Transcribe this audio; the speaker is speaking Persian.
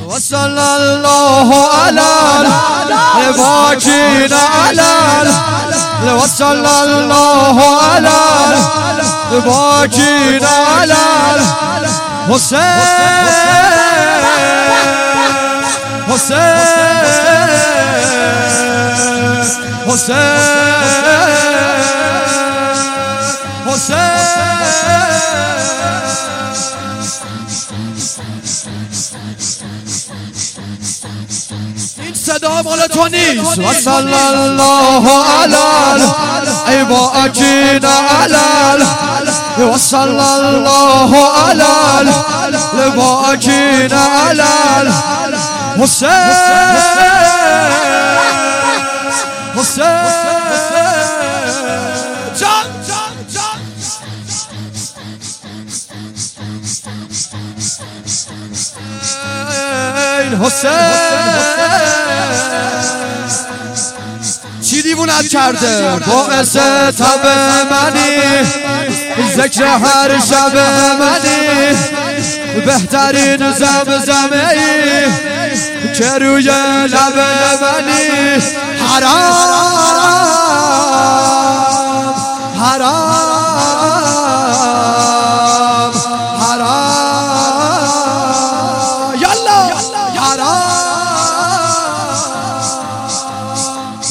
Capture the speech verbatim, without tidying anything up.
وصلى الله على الباقين على وصلى الله على الباقين على حسين حسين حسين حسين این صدا مال تو نیست. وصلی الله علی الباقین علی وصلی الله علی الباقین علی حسین حسین جان جان جان حسین چی دیوونت کرده باعث تب منی ذکر هر شب منی بهترین زمزمه ای که روی لب منی حرام